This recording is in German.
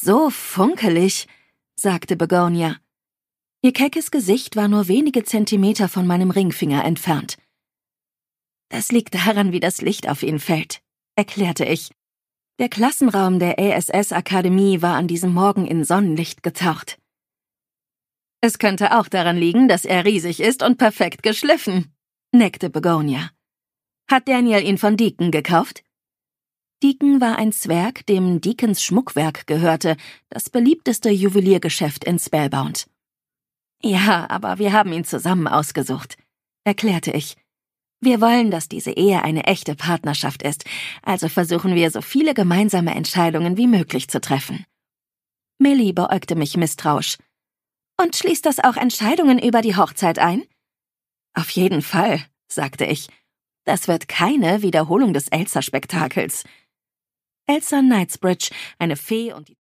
so funkelig, sagte Begonia. Ihr keckes Gesicht war nur wenige Zentimeter von meinem Ringfinger entfernt. Das liegt daran, wie das Licht auf ihn fällt, erklärte ich. Der Klassenraum der ASS-Akademie war an diesem Morgen in Sonnenlicht getaucht. Es könnte auch daran liegen, dass er riesig ist und perfekt geschliffen, neckte Begonia. Hat Daniel ihn von Deacon gekauft? Deacon war ein Zwerg, dem Deacons Schmuckwerk gehörte, das beliebteste Juweliergeschäft in Spellbound. Ja, aber wir haben ihn zusammen ausgesucht, erklärte ich. Wir wollen, dass diese Ehe eine echte Partnerschaft ist, also versuchen wir, so viele gemeinsame Entscheidungen wie möglich zu treffen. Millie beäugte mich misstrauisch. Und schließt das auch Entscheidungen über die Hochzeit ein? Auf jeden Fall, sagte ich. Das wird keine Wiederholung des Elsa-Spektakels. Elsa Knightsbridge, eine Fee und die